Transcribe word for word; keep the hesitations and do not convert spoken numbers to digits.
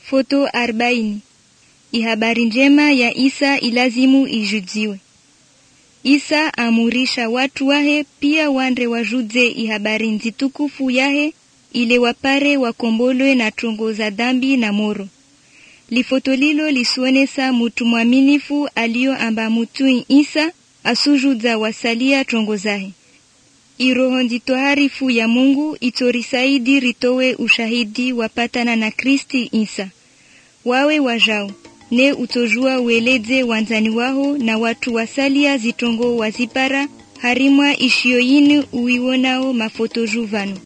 Foto arobaini. Ihabari njema ya Isa ilazimu ijudziwe. Isa amurisha watu wahe pia wandre wajudze ihabari nzitukufu yahe ile wapare wakombolwe na trongo za dhambi na moro. Lifoto lilo lisuonesa mutu mwaminifu alio amba mutui Isa asujudza wasalia trongo zahe. Iroho nditoharifu ya Mungu itorisaidi ritowe ushahidi wapatana na Kristi Isa. Wawe wajao, ne utojua ueleze wanzani waho na watu wasalia zitongo wazipara harimwa ishioyinu uiwonao mafoto juvanu.